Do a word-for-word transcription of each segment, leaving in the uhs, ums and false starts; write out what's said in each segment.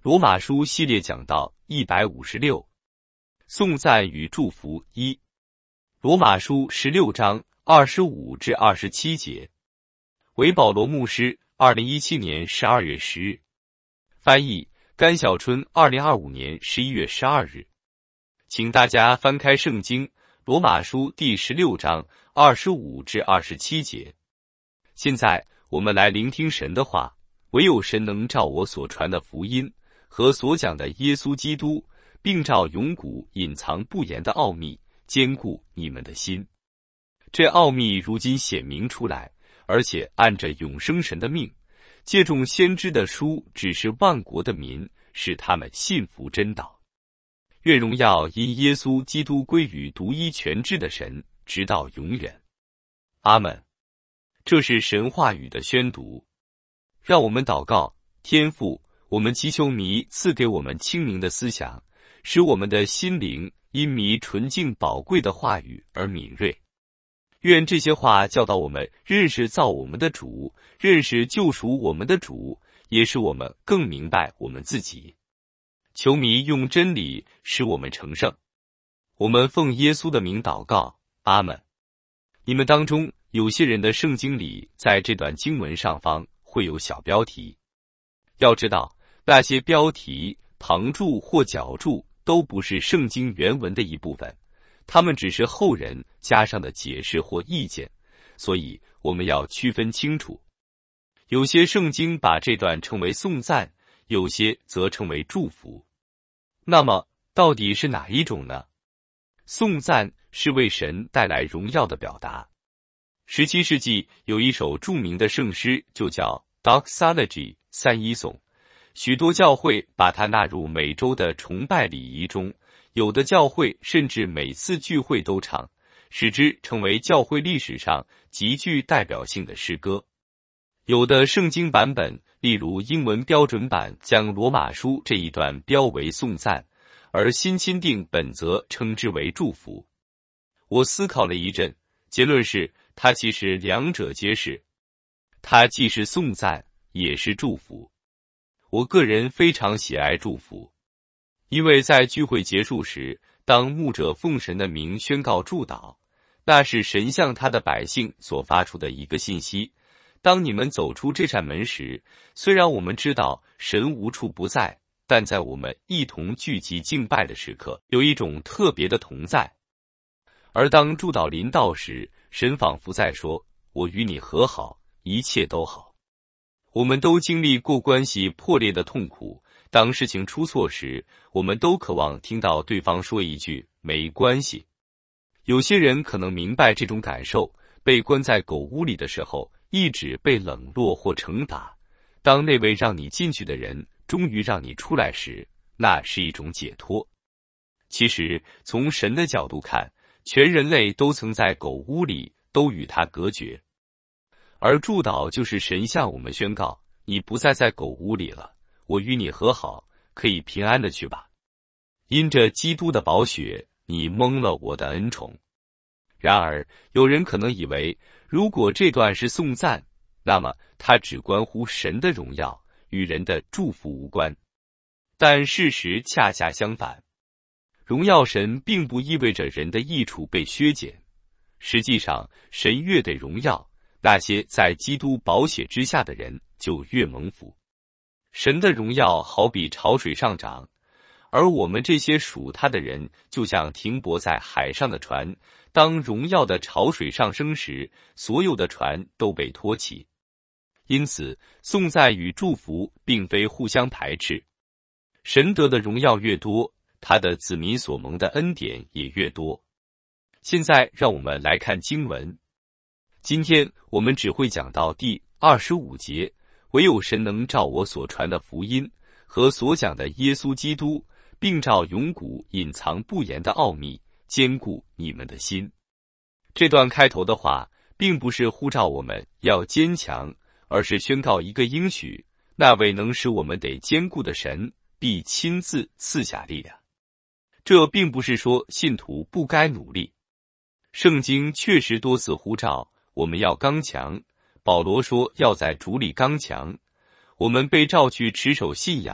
罗马书系列讲道一百五十六，颂赞与祝福一。罗马书十六章二十五至二十七节。为保罗牧师，二零一七年十二月十日。翻译甘小春，二零二五年十一月十二日。请大家翻开圣经，罗马书第十六章二十五至二十七节。现在我们来聆听神的话，唯有神能照我所传的福音和所讲的耶稣基督，并照永古隐藏不言的奥秘，坚固你们的心。这奥秘如今显明出来，而且按着永生神的命，借众先知的书指示万国的民，使他们信服真道。愿荣耀因耶稣基督归于独一全知的神，直到永远。阿们。这是神话语的宣读。让我们祷告。天父，我们祈求祢赐给我们清明的思想，使我们的心灵因祢纯净宝贵的话语而敏锐。愿这些话教导我们认识造我们的主，认识救赎我们的主，也使我们更明白我们自己。求祢用真理使我们成圣。我们奉耶稣的名祷告，阿们。你们当中有些人的圣经里，在这段经文上方会有小标题。要知道，那些标题、旁注或脚注都不是圣经原文的一部分，它们只是后人加上的解释或意见，所以我们要区分清楚。有些圣经把这段称为颂赞，有些则称为祝福。那么，到底是哪一种呢？颂赞是为神带来荣耀的表达。十七世纪有一首著名的圣诗，就叫 Doxology 三一颂，许多教会把它纳入每周的崇拜礼仪中，有的教会甚至每次聚会都唱，使之成为教会历史上极具代表性的诗歌。有的圣经版本，例如英文标准版，将罗马书这一段标为颂赞，而新钦定本则称之为祝福。我思考了一阵，结论是它其实两者皆是，它既是颂赞也是祝福。我个人非常喜爱祝福，因为在聚会结束时，当牧者奉神的名宣告祝祷，那是神向他的百姓所发出的一个信息。当你们走出这扇门时，虽然我们知道神无处不在，但在我们一同聚集敬拜的时刻，有一种特别的同在。而当祝祷临到时，神仿佛在说，我与你和好，一切都好。我们都经历过关系破裂的痛苦，当事情出错时，我们都渴望听到对方说一句没关系。有些人可能明白这种感受，被关在狗屋里的时候，一直被冷落或惩罚，当那位让你进去的人终于让你出来时，那是一种解脱。其实从神的角度看，全人类都曾在狗屋里，都与他隔绝。而祝祷就是神向我们宣告，你不再在狗屋里了，我与你和好，可以平安的去吧。因着基督的宝血，你蒙了我的恩宠。然而，有人可能以为，如果这段是颂赞，那么它只关乎神的荣耀，与人的祝福无关。但事实恰恰相反。荣耀神并不意味着人的益处被削减，实际上，神越得荣耀，那些在基督宝血之下的人就越蒙福。神的荣耀好比潮水上涨，而我们这些属他的人，就像停泊在海上的船，当荣耀的潮水上升时，所有的船都被托起。因此，颂赞与祝福并非互相排斥。神得的荣耀越多，他的子民所蒙的恩典也越多。现在让我们来看经文。今天我们只会讲到第二十五节，唯有神能照我所传的福音和所讲的耶稣基督，并照永古隐藏不言的奥秘，坚固你们的心。这段开头的话，并不是呼召我们要坚强，而是宣告一个应许，那位能使我们得坚固的神，必亲自赐下力量。这并不是说信徒不该努力。圣经确实多次呼召我们要刚强，保罗说要在主里刚强。我们被召去持守信仰，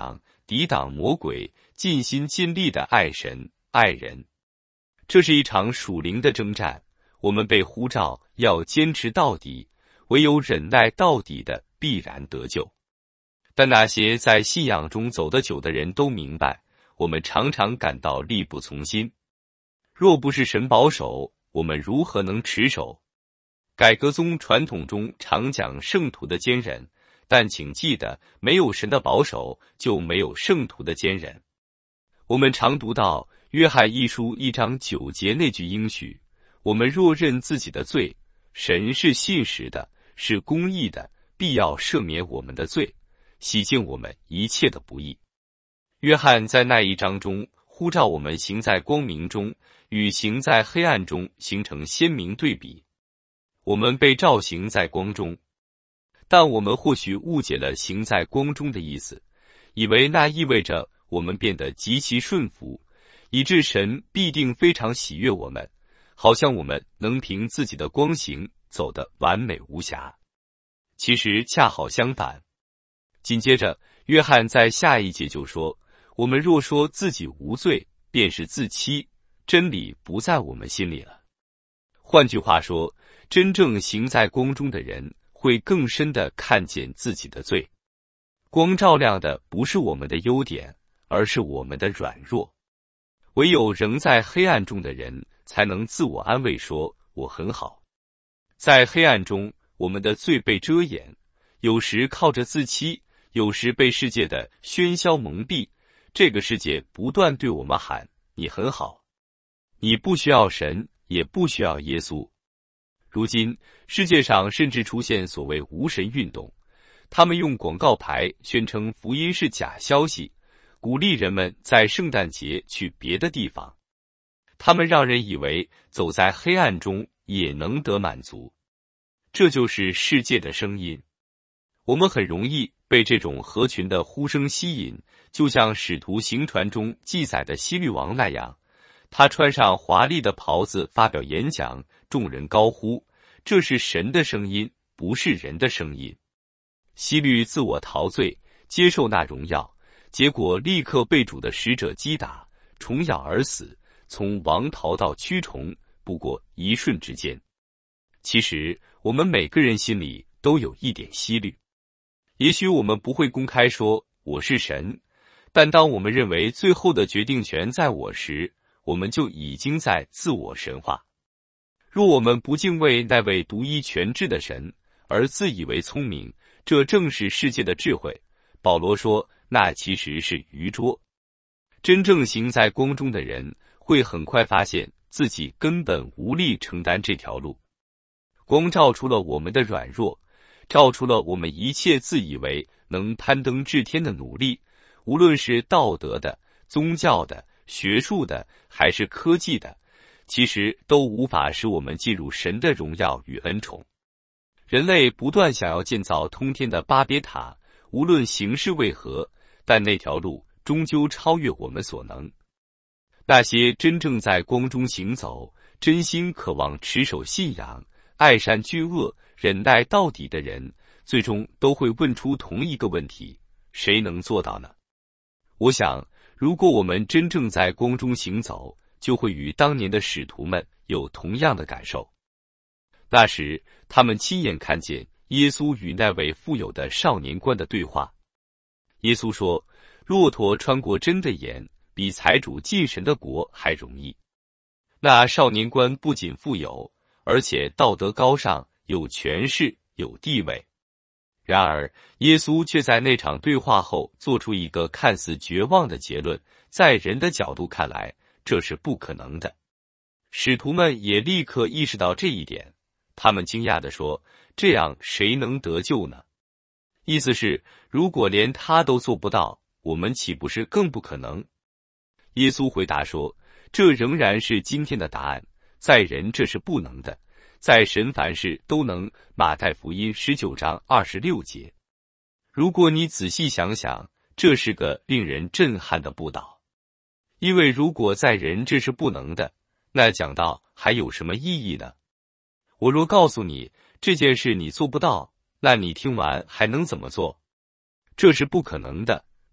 抵挡魔鬼，尽心尽力的爱神爱人。这是一场属灵的征战，我们被呼召要坚持到底，唯有忍耐到底的必然得救。但那些在信仰中走得久的人都明白，我们常常感到力不从心。若不是神保守，我们如何能持守？改革宗传统中常讲圣徒的坚忍，但请记得，没有神的保守，就没有圣徒的坚忍。我们常读到约翰一书一章九节那句应许：我们若认自己的罪，神是信实的，是公义的，必要赦免我们的罪，洗净我们一切的不义。约翰在那一章中呼召我们行在光明中，与行在黑暗中形成鲜明对比。我们被召行在光中，但我们或许误解了行在光中的意思，以为那意味着我们变得极其顺服，以致神必定非常喜悦我们，好像我们能凭自己的光行走得完美无瑕。其实恰好相反。紧接着，约翰在下一节就说，我们若说自己无罪，便是自欺，真理不在我们心里了。换句话说，真正行在光中的人会更深地看见自己的罪。光照亮的不是我们的优点，而是我们的软弱。唯有仍在黑暗中的人才能自我安慰说，我很好。在黑暗中，我们的罪被遮掩，有时靠着自欺，有时被世界的喧嚣蒙蔽。这个世界不断对我们喊，你很好，你不需要神，也不需要耶稣。如今世界上甚至出现所谓无神运动，他们用广告牌宣称福音是假消息，鼓励人们在圣诞节去别的地方。他们让人以为走在黑暗中也能得满足。这就是世界的声音。我们很容易被这种合群的呼声吸引，就像使徒行传中记载的希律王那样，他穿上华丽的袍子发表演讲，众人高呼，这是神的声音，不是人的声音。希律自我陶醉，接受那荣耀，结果立刻被主的使者击打，虫咬而死，从王逃到蛆虫，不过一瞬之间。其实我们每个人心里都有一点希律，也许我们不会公开说我是神，但当我们认为最后的决定权在我时，我们就已经在自我神化。若我们不敬畏那位独一全智的神，而自以为聪明，这正是世界的智慧。保罗说，那其实是愚拙。真正行在光中的人，会很快发现自己根本无力承担这条路。光照出了我们的软弱，照出了我们一切自以为能攀登至天的努力，无论是道德的、宗教的、学术的，还是科技的，其实都无法使我们进入神的荣耀与恩宠。人类不断想要建造通天的巴别塔，无论形式为何，但那条路终究超越我们所能。那些真正在光中行走，真心渴望持守信仰，爱善惧恶，忍耐到底的人，最终都会问出同一个问题：谁能做到呢？我想，如果我们真正在光中行走，就会与当年的使徒们有同样的感受。那时，他们亲眼看见耶稣与那位富有的少年官的对话。耶稣说，骆驼穿过针的眼，比财主进神的国还容易。那少年官不仅富有，而且道德高尚，有权势，有地位。然而，耶稣却在那场对话后做出一个看似绝望的结论，在人的角度看来，这是不可能的。使徒们也立刻意识到这一点，他们惊讶地说，这样谁能得救呢？意思是，如果连他都做不到，我们岂不是更不可能？耶稣回答说，这仍然是今天的答案，在人这是不能的，在神凡事都能。马太福音十九章二十六节。如果你仔细想想，这是个令人震撼的布道。因为如果在人这是不能的，那讲道还有什么意义呢？我若告诉你这件事你做不到，那你听完还能怎么做？这是不可能的，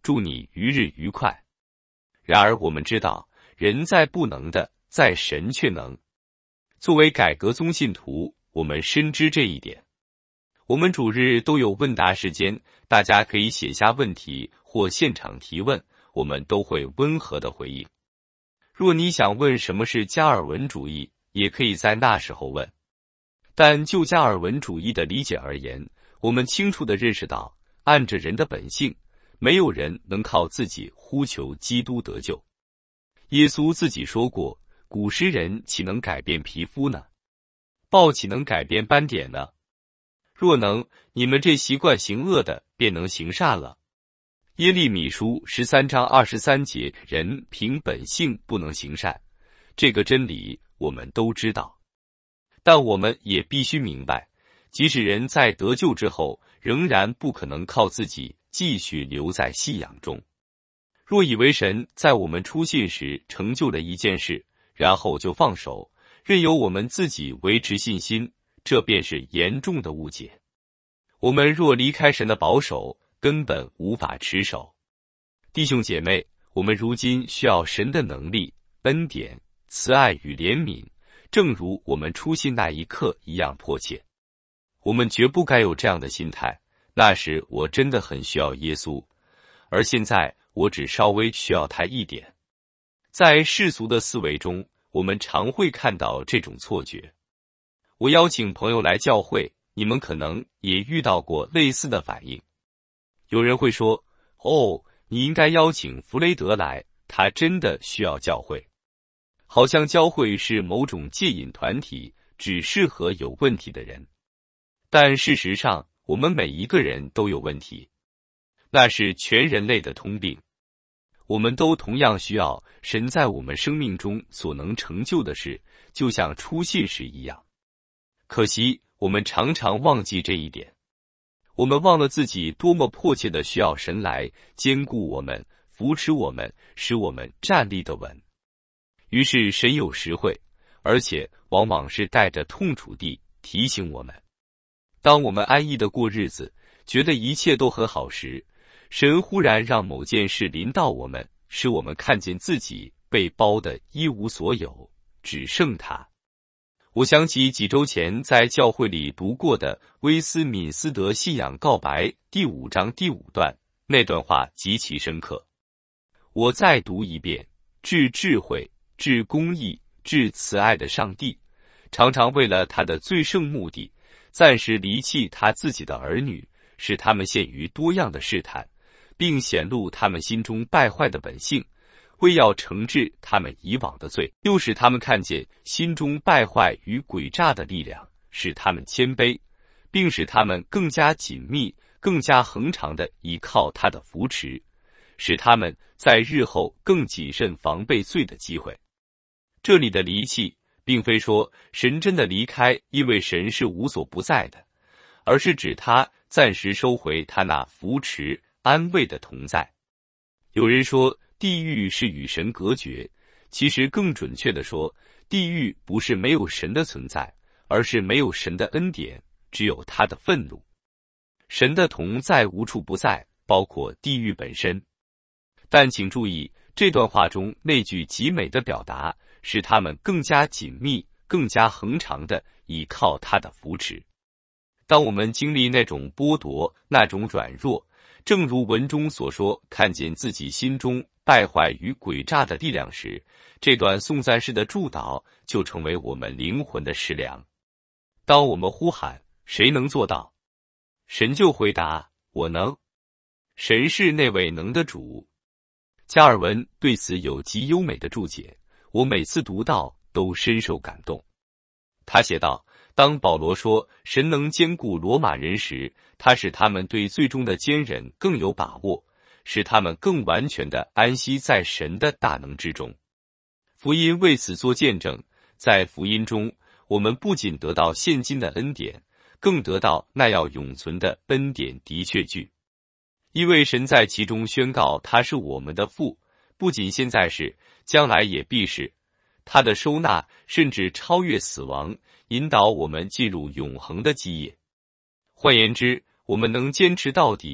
祝你余日愉快。然而我们知道，人在不能的，在神却能。作为改革宗信徒，我们深知这一点。我们主日都有问答时间，大家可以写下问题或现场提问，我们都会温和的回应。若你想问什么是加尔文主义，也可以在那时候问。但就加尔文主义的理解而言，我们清楚地认识到，按着人的本性，没有人能靠自己呼求基督得救。耶稣自己说过，古时人岂能改变皮肤呢？豹岂能改变斑点呢？若能，你们这习惯行恶的便能行善了。耶利米书十三章二十三节，人凭本性不能行善，这个真理我们都知道。但我们也必须明白，即使人在得救之后，仍然不可能靠自己继续留在信仰中。若以为神在我们出信时成就了一件事，然后就放手，任由我们自己维持信心，这便是严重的误解。我们若离开神的保守，根本无法持守。弟兄姐妹，我们如今需要神的能力、恩典、慈爱与怜悯，正如我们初信那一刻一样迫切。我们绝不该有这样的心态，那时我真的很需要耶稣，而现在我只稍微需要他一点。在世俗的思维中，我们常会看到这种错觉。我邀请朋友来教会，你们可能也遇到过类似的反应。有人会说，哦，你应该邀请弗雷德来，他真的需要教会。好像教会是某种戒瘾团体，只适合有问题的人。但事实上，我们每一个人都有问题，那是全人类的通病。我们都同样需要神在我们生命中所能成就的事，就像初信时一样。可惜，我们常常忘记这一点。我们忘了自己多么迫切的需要神来坚固我们、扶持我们，使我们站立得稳。于是神有时会，而且往往是带着痛楚地提醒我们。当我们安逸地过日子，觉得一切都很好时，神忽然让某件事临到我们，使我们看见自己被包得一无所有，只剩他。我想起几周前在教会里读过的威斯敏斯德信仰告白第五章第五段，那段话极其深刻。我再读一遍，至智慧、至公义、至慈爱的上帝，常常为了他的最圣目的，暂时离弃他自己的儿女，使他们陷于多样的试探，并显露他们心中败坏的本性，为要惩治他们以往的罪，又使他们看见心中败坏与诡诈的力量，使他们谦卑，并使他们更加紧密、更加恒长地依靠他的扶持，使他们在日后更谨慎防备罪的机会。这里的离弃，并非说神真的离开，因为神是无所不在的，而是指他暂时收回他那扶持、安慰的同在。有人说，地狱是与神隔绝，其实更准确地说，地狱不是没有神的存在，而是没有神的恩典，只有他的愤怒。神的同在无处不在，包括地狱本身。但请注意，这段话中那句极美的表达，使他们更加紧密、更加恒长地倚靠他的扶持。当我们经历那种剥夺、那种软弱，正如文中所说，看见自己心中败坏与诡诈的力量时，这段颂赞式的祝祷就成为我们灵魂的食粮。当我们呼喊谁能做到，神就回答我能。神是那位能的主。加尔文对此有极优美的注解，我每次读到都深受感动。他写道，当保罗说神能兼顾罗马人时，他使他们对最终的坚忍更有把握，使他们更完全地安息在神的大能之中。福音为此做见证，在福音中，我们不仅得到现今的恩典，更得到那要永存的恩典的确据。因为神在其中宣告他是我们的父，不仅现在是，将来也必是。他的收纳甚至超越死亡，引导我们进入永恒的基业。换言之，我们能坚持到底，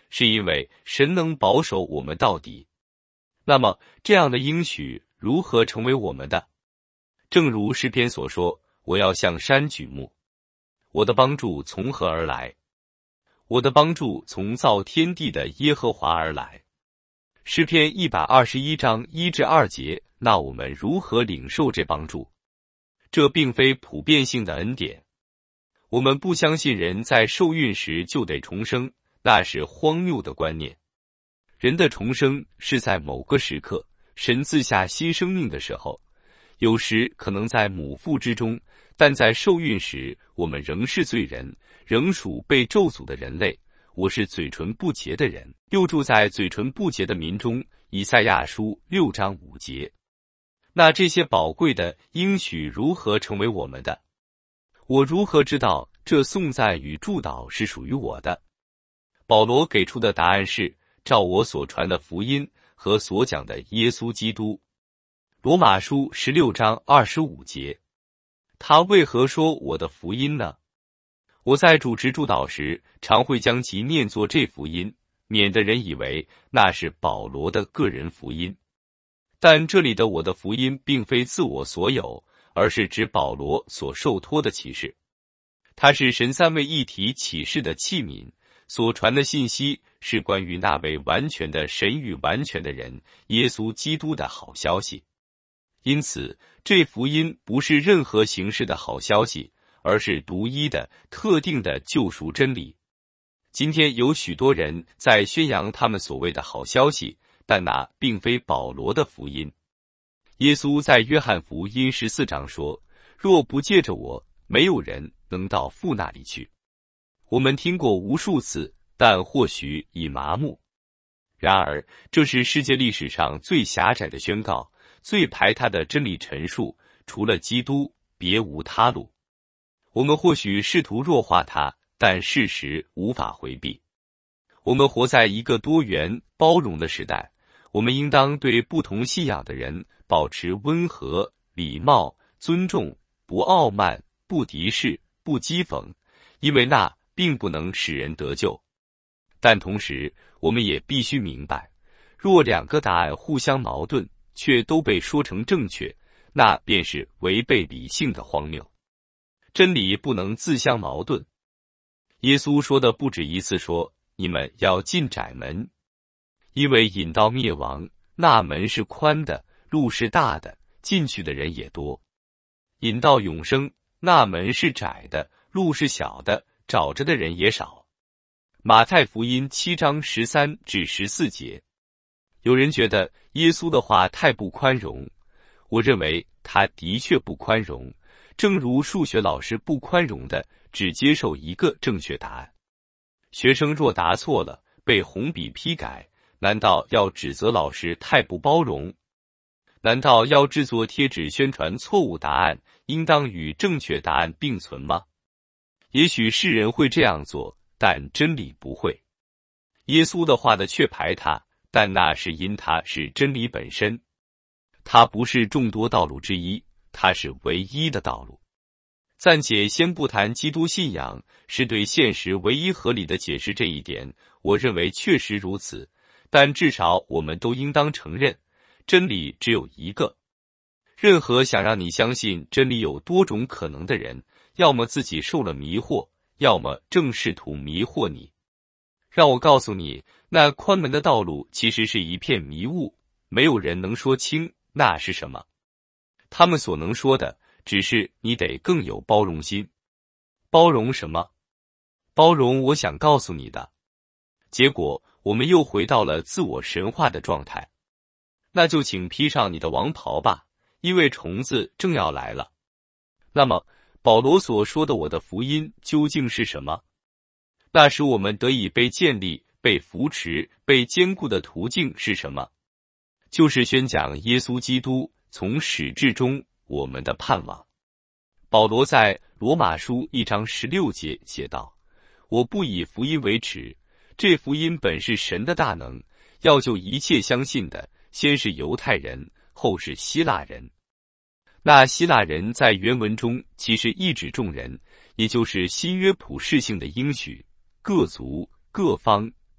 是因为神能保守我们到底。那么，这样的应许如何成为我们的？正如诗篇所说，我要向山举目，我的帮助从何而来？我的帮助从造天地的耶和华而来。诗篇一百二十一章一至二节，那我们如何领受这帮助？这并非普遍性的恩典。我们不相信人在受孕时就得重生，那是荒谬的观念。人的重生是在某个时刻，神赐下新生命的时候，有时可能在母腹之中，但在受孕时，我们仍是罪人，仍属被咒诅的人类。我是嘴唇不洁的人，又住在嘴唇不洁的民中。以赛亚书六章五节。那这些宝贵的应许如何成为我们的？我如何知道这颂赞与祝祷是属于我的？保罗给出的答案是，照我所传的福音和所讲的耶稣基督。罗马书十六章二十五节。他为何说我的福音呢？我在主持祝祷时，常会将其念作这福音，免得人以为那是保罗的个人福音。但这里的我的福音并非自我所有，而是指保罗所受托的启示。它是神三位一体启示的器皿，所传的信息是关于那位完全的神与完全的人耶稣基督的好消息。因此，这福音不是任何形式的好消息，而是独一的、特定的救赎真理。今天有许多人在宣扬他们所谓的好消息，但那并非保罗的福音。耶稣在约翰福音十四章说：“若不借着我，没有人能到父那里去。”我们听过无数次，但或许已麻木。然而，这是世界历史上最狭窄的宣告，最排他的真理陈述，除了基督，别无他路。我们或许试图弱化它，但事实无法回避。我们活在一个多元、包容的时代，我们应当对不同信仰的人保持温和、礼貌、尊重，不傲慢、不敌视、不讥讽，因为那并不能使人得救。但同时，我们也必须明白，若两个答案互相矛盾，却都被说成正确，那便是违背理性的荒谬。真理不能自相矛盾。耶稣说的不止一次说，你们要进窄门，因为引到灭亡，那门是宽的，路是大的，进去的人也多；引到永生，那门是窄的，路是小的，找着的人也少。马太福音七章十三至十四节。有人觉得耶稣的话太不宽容，我认为他的确不宽容，正如数学老师不宽容的只接受一个正确答案。学生若答错了，被红笔批改，难道要指责老师太不包容？难道要制作贴纸宣传错误答案应当与正确答案并存吗？也许世人会这样做，但真理不会。耶稣的话的确排他，但那是因他是真理本身。他不是众多道路之一，他是唯一的道路。暂且先不谈基督信仰是对现实唯一合理的解释这一点，我认为确实如此，但至少我们都应当承认，真理只有一个。任何想让你相信真理有多种可能的人，要么自己受了迷惑，要么正试图迷惑你。让我告诉你，那宽门的道路其实是一片迷雾，没有人能说清那是什么。他们所能说的，只是你得更有包容心。包容什么？包容我想告诉你的。结果，我们又回到了自我神化的状态。那就请披上你的王袍吧，因为虫子正要来了。那么，保罗所说的我的福音究竟是什么？那使我们得以被建立、被扶持、被坚固的途径是什么？就是宣讲耶稣基督从始至终我们的盼望。保罗在罗马书一章十六节写道：我不以福音为耻，这福音本是神的大能，要救一切相信的，先是犹太人，后是希腊人。那希腊人在原文中其实意指众人，也就是新约普世性的应许，各族、各方、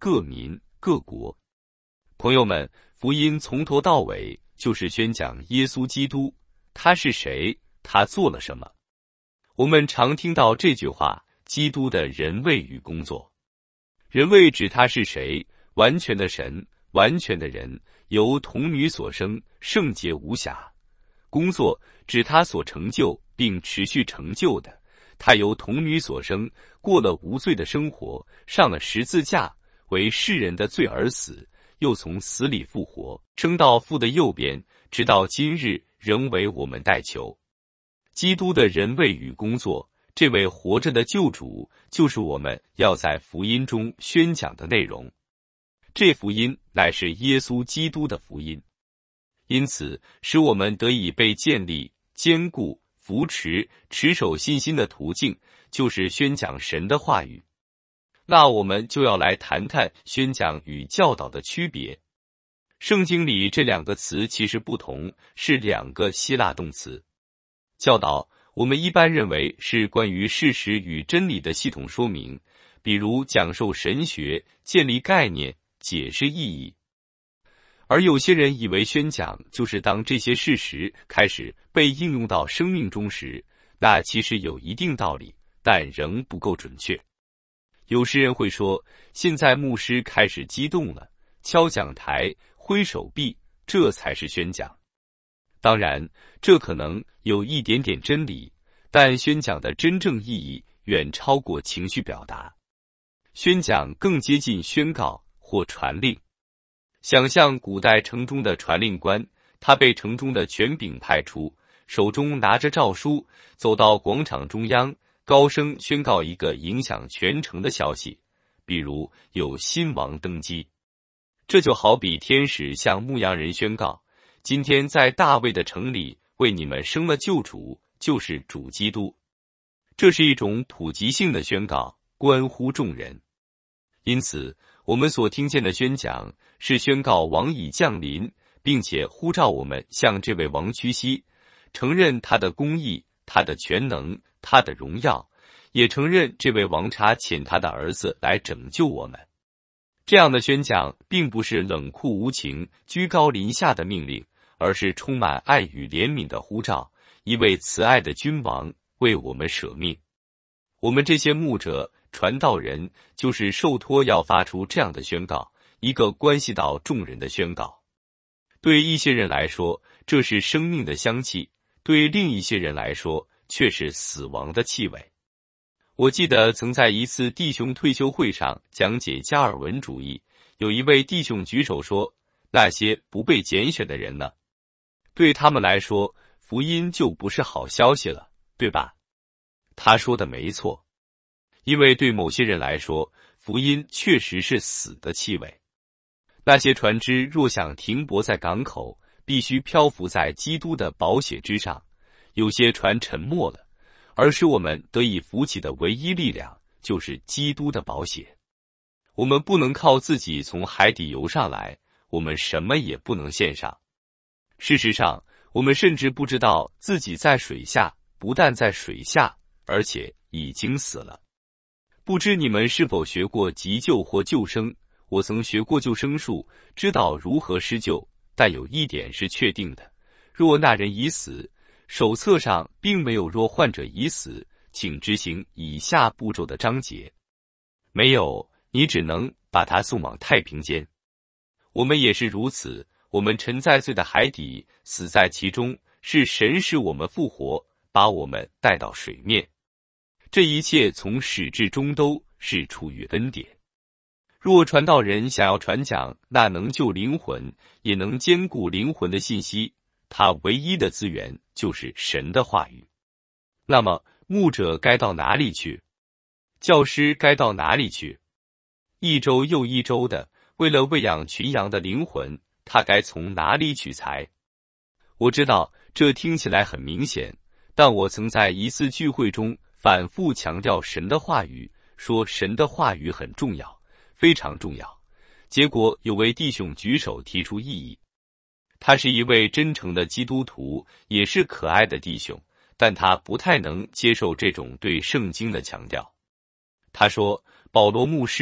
各民、各国。朋友们，福音从头到尾就是宣讲耶稣基督，他是谁，他做了什么。我们常听到这句话，基督的人位与工作。人位指他是谁，完全的神，完全的人，由童女所生，圣洁无瑕。工作指他所成就并持续成就的，他由童女所生，过了无罪的生活，上了十字架，为世人的罪而死，又从死里复活，升到父的右边，直到今日仍为我们代求。基督的人位与工作，这位活着的救主，就是我们要在福音中宣讲的内容。这福音乃是耶稣基督的福音，因此使我们得以被建立、坚固、扶持、持守信心的途径，就是宣讲神的话语。那我们就要来谈谈宣讲与教导的区别。圣经里这两个词其实不同，是两个希腊动词。教导，我们一般认为是关于事实与真理的系统说明，比如讲授神学、建立概念、解释意义。而有些人以为宣讲就是当这些事实开始被应用到生命中时，那其实有一定道理，但仍不够准确。有时人会说，现在牧师开始激动了，敲讲台、挥手臂，这才是宣讲。当然，这可能有一点点真理，但宣讲的真正意义远超过情绪表达。宣讲更接近宣告或传令。想象古代城中的传令官，他被城中的权柄派出，手中拿着诏书，走到广场中央，高声宣告一个影响全城的消息，比如有新王登基。这就好比天使向牧羊人宣告，今天在大卫的城里为你们生了救主，就是主基督。这是一种普及性的宣告，关乎众人。因此，我们所听见的宣讲是宣告王已降临，并且呼召我们向这位王屈膝，承认他的公义、他的全能、他的荣耀，也承认这位王差遣他的儿子来拯救我们。这样的宣讲并不是冷酷无情、居高临下的命令，而是充满爱与怜悯的呼召，一位慈爱的君王为我们舍命。我们这些牧者、传道人就是受托要发出这样的宣告，一个关系到众人的宣告。对一些人来说，这是生命的香气，对另一些人来说，却是死亡的气味。我记得曾在一次弟兄退休会上讲解加尔文主义，有一位弟兄举手说，那些不被拣选的人呢？对他们来说，福音就不是好消息了，对吧？他说的没错，因为对某些人来说，福音确实是死的气味。那些船只若想停泊在港口，必须漂浮在基督的宝血之上。有些船沉没了，而使我们得以浮起的唯一力量，就是基督的宝血。我们不能靠自己从海底游上来，我们什么也不能献上。事实上，我们甚至不知道自己在水下，不但在水下，而且已经死了。不知你们是否学过急救或救生？我曾学过救生术，知道如何施救，但有一点是确定的，若那人已死，手册上并没有若患者已死，请执行以下步骤的章节。没有，你只能把他送往太平间。我们也是如此，我们沉在罪的海底，死在其中，是神使我们复活，把我们带到水面。这一切从始至终都是出于恩典。若传道人想要传讲那能救灵魂，也能兼顾灵魂的信息，他唯一的资源就是神的话语。那么，牧者该到哪里去？教师该到哪里去？一周又一周的，为了喂养群羊的灵魂，他该从哪里取材？我知道这听起来很明显，但我曾在一次聚会中反复强调神的话语，说神的话语很重要，非常重要。结果有位弟兄举手提出异议。他是一位真诚的基督徒，也是可爱的弟兄，但他不太能接受这种对圣经的强调。他说，保罗牧师，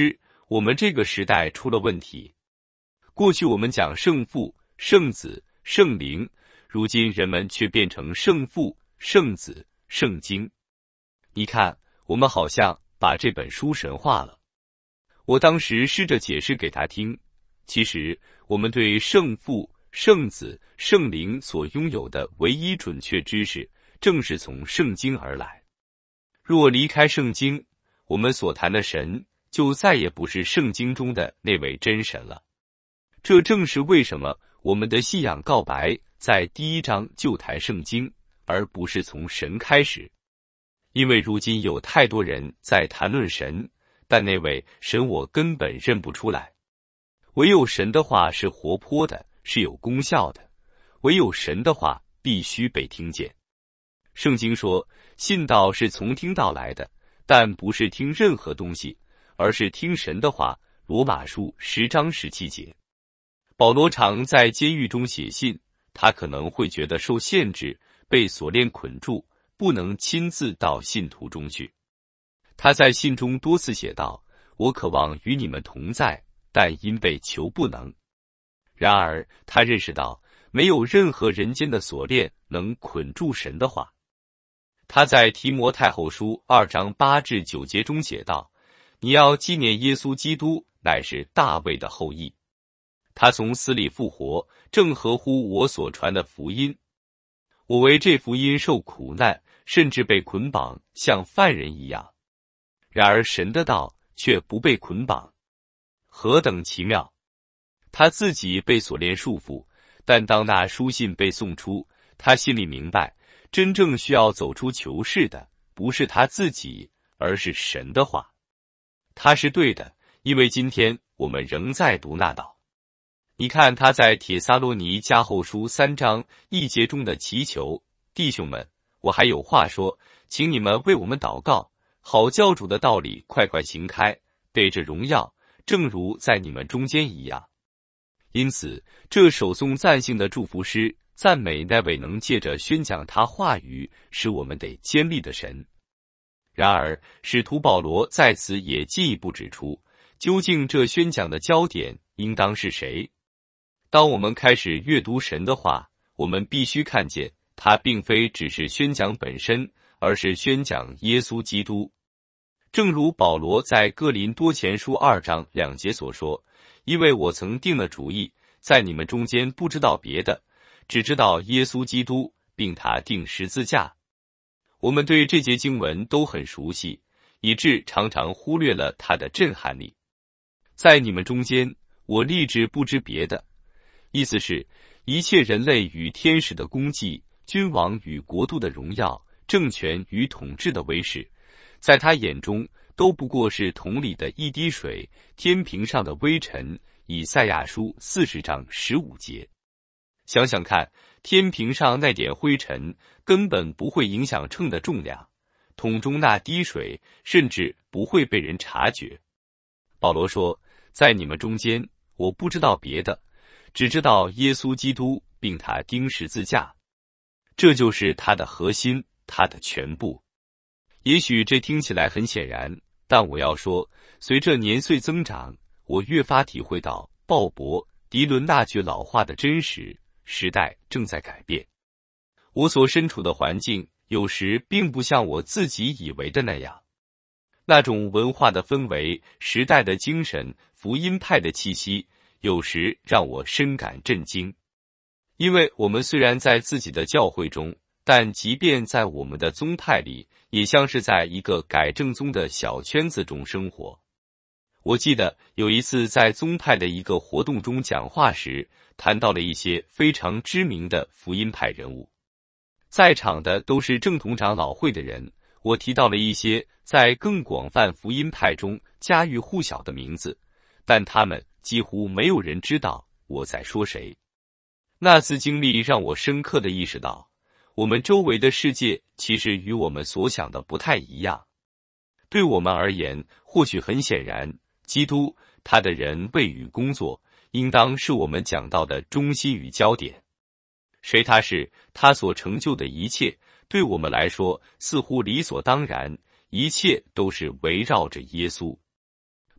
我们这个时代出了问题。过去我们讲圣父、圣子、圣灵，如今人们却变成圣父、圣子、圣经。你看，我们好像把这本书神化了。我当时试着解释给他听，其实我们对圣父、圣子、圣灵所拥有的唯一准确知识，正是从圣经而来。若离开圣经，我们所谈的神就再也不是圣经中的那位真神了。这正是为什么我们的信仰告白在第一章就谈圣经，而不是从神开始。因为如今有太多人在谈论神，但那位神我根本认不出来。唯有神的话是活泼的，是有功效的，唯有神的话必须被听见。圣经说，信道是从听道来的，但不是听任何东西，而是听神的话。罗马书十章十七节。保罗常在监狱中写信，他可能会觉得受限制，被锁链捆住，不能亲自到信徒中去。他在信中多次写道，我渴望与你们同在，但因被囚不能。然而他认识到，没有任何人间的锁链能捆住神的话。他在提摩太后书二章八至九节中写道，你要纪念耶稣基督乃是大卫的后裔，他从死里复活，正合乎我所传的福音。我为这福音受苦难，甚至被捆绑，像犯人一样。然而神的道却不被捆绑，何等奇妙！他自己被锁链束缚，但当那书信被送出，他心里明白，真正需要走出囚室的，不是他自己，而是神的话。他是对的，因为今天我们仍在读那道。你看他在帖撒罗尼迦后书三章一节中的祈求，弟兄们，我还有话说，请你们为我们祷告，好教主的道理快快行开，对着荣耀，正如在你们中间一样。因此，这首颂赞性的祝福诗，赞美那位能借着宣讲他话语，使我们得坚立的神。然而，使徒保罗在此也进一步指出，究竟这宣讲的焦点应当是谁？当我们开始阅读神的话，我们必须看见，他并非只是宣讲本身，而是宣讲耶稣基督。正如保罗在哥林多前书二章两节所说，因为我曾定了主意，在你们中间不知道别的，只知道耶稣基督，并他钉十字架。我们对这节经文都很熟悉，以致常常忽略了它的震撼力。在你们中间，我立志不知别的，意思是一切人类与天使的功绩，君王与国度的荣耀，政权与统治的威势，在他眼中都不过是桶里的一滴水，天平上的微尘。以赛亚书四十章十五节。想想看，天平上那点灰尘根本不会影响秤的重量，桶中那滴水甚至不会被人察觉。保罗说，在你们中间，我不知道别的，只知道耶稣基督，并他钉十字架。这就是他的核心，他的全部。也许这听起来很显然，但我要说，随着年岁增长，我越发体会到鲍勃·迪伦那句老话的真实，时代正在改变。我所身处的环境有时并不像我自己以为的那样，那种文化的氛围、时代的精神、福音派的气息，有时让我深感震惊。因为我们虽然在自己的教会中，但即便在我们的宗派里，也像是在一个改正宗的小圈子中生活。我记得有一次在宗派的一个活动中讲话时，谈到了一些非常知名的福音派人物。在场的都是正统长老会的人，我提到了一些在更广泛福音派中家喻户晓的名字，但他们几乎没有人知道我在说谁。那次经历让我深刻地意识到，我们周围的世界其实与我们所想的不太一样。对我们而言，或许很显然，基督，他的人位与工作，应当是我们讲到的中心与焦点。谁他是，他所成就的一切，对我们来说似乎理所当然，一切都是围绕着耶稣。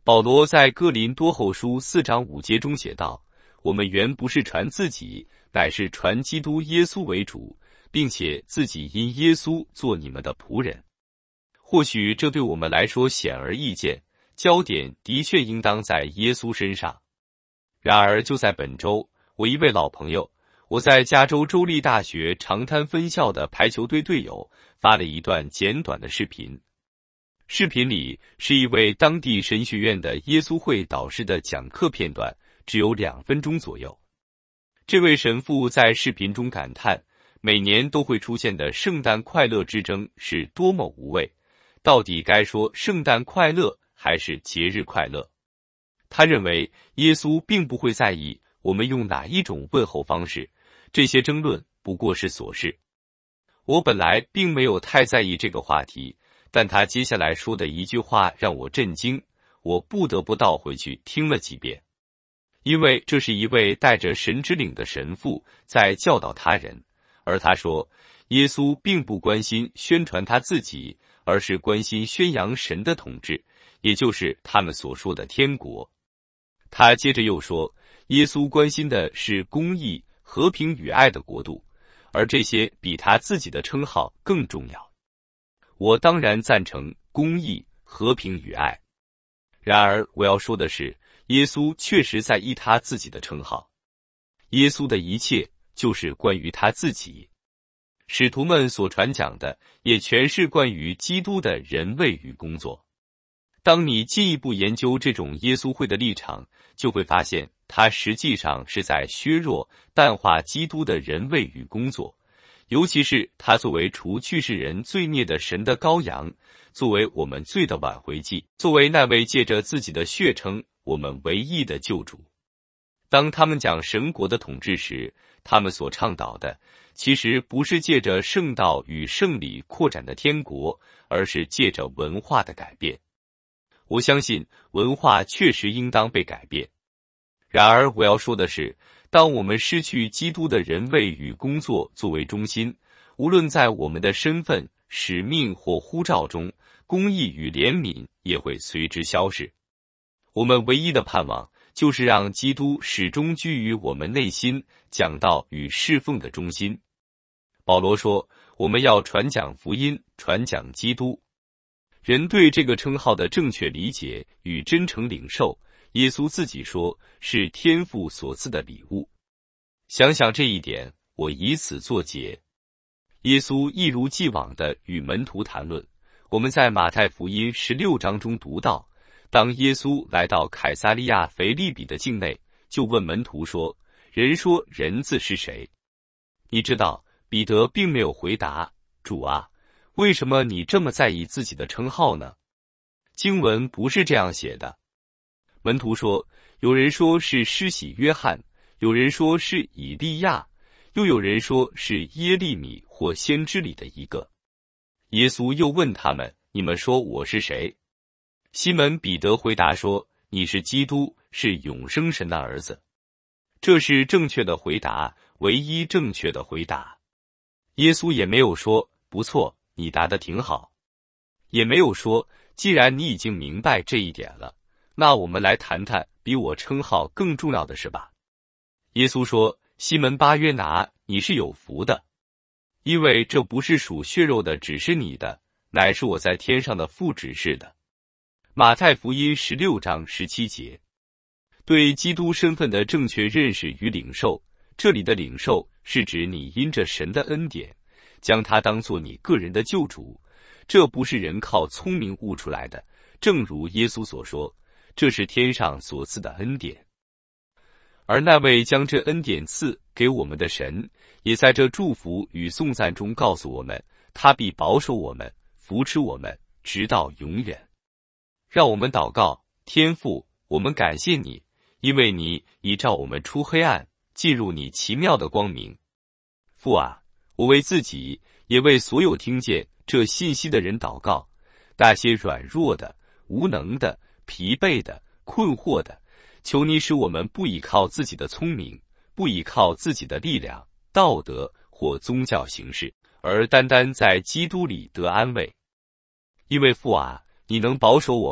保罗在哥林多后书四章五节中写道：我们原不是传自己，乃是传基督耶稣为主，并且自己因耶稣做你们的仆人。或许这对我们来说显而易见，焦点的确应当在耶稣身上。然而就在本周，我一位老朋友，我在加州州立大学长滩分校的排球队队友发了一段简短的视频。视频里是一位当地神学院的耶稣会导师的讲课片段，只有两分钟左右。这位神父在视频中感叹，每年都会出现的圣诞快乐之争是多么无谓，到底该说圣诞快乐还是节日快乐？他认为耶稣并不会在意我们用哪一种问候方式，这些争论不过是琐事。我本来并没有太在意这个话题，但他接下来说的一句话让我震惊，我不得不倒回去听了几遍。因为这是一位带着神之领的神父在教导他人，而他说，耶稣并不关心宣传他自己，而是关心宣扬神的统治，也就是他们所说的天国。他接着又说，耶稣关心的是公义、和平与爱的国度，而这些比他自己的称号更重要。我当然赞成公义、和平与爱。然而我要说的是，耶稣确实在意他自己的称号。耶稣的一切就是关于他自己。使徒们所传讲的也全是关于基督的人位与工作。当你进一步研究这种耶稣会的立场，就会发现它实际上是在削弱、淡化基督的人位与工作，尤其是他作为除去世人罪孽的神的羔羊，作为我们罪的挽回祭，作为那位借着自己的血称我们唯一的救主。当他们讲神国的统治时，他们所倡导的其实不是借着圣道与圣礼扩展的天国，而是借着文化的改变。我相信文化确实应当被改变。然而我要说的是，当我们失去基督的人位与工作作为中心，无论在我们的身份、使命或呼召中，公义与怜悯也会随之消逝。我们唯一的盼望就是让基督始终居于我们内心，讲道与侍奉的中心。保罗说，我们要传讲福音，传讲基督。人对这个称号的正确理解与真诚领受，耶稣自己说是天父所赐的礼物。想想这一点，我以此作结。耶稣一如既往地与门徒谈论。我们在马太福音十六章中读到，当耶稣来到凯撒利亚腓立比的境内，就问门徒说，人说人子是谁？你知道，彼得并没有回答，主啊，为什么你这么在意自己的称号呢？经文不是这样写的。门徒说，有人说是施洗约翰，有人说是以利亚，又有人说是耶利米或先知里的一个。耶稣又问他们，你们说我是谁？西门彼得回答说，你是基督，是永生神的儿子。这是正确的回答，唯一正确的回答。耶稣也没有说，不错，你答得挺好。也没有说，既然你已经明白这一点了，那我们来谈谈比我称号更重要的事吧。耶稣说，西门巴约拿，你是有福的，因为这不是属血肉的指示你的，乃是我在天上的父指示的。马太福音十六章十七节。对基督身份的正确认识与领受，这里的领受是指你因着神的恩典，将他当作你个人的救主，这不是人靠聪明悟出来的，正如耶稣所说，这是天上所赐的恩典。而那位将这恩典赐给我们的神，也在这祝福与颂赞中告诉我们，他必保守我们，扶持我们，直到永远。让我们祷告，天父，我们感谢你，因为你已照我们出黑暗，进入你奇妙的光明。父啊，我为自己，也为所有听见这信息的人祷告，那些软弱的、无能的、疲惫的、困惑的，求你使我们不依靠自己的聪明，不依靠自己的力量、道德或宗教形式，而单单在基督里得安慰。因为父啊，你能保守我们，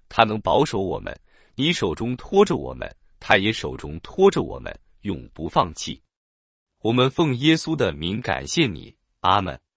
他能保守我们，你手中托着我们，他也手中托着我们，永不放弃。我们奉耶稣的名感谢你，阿们。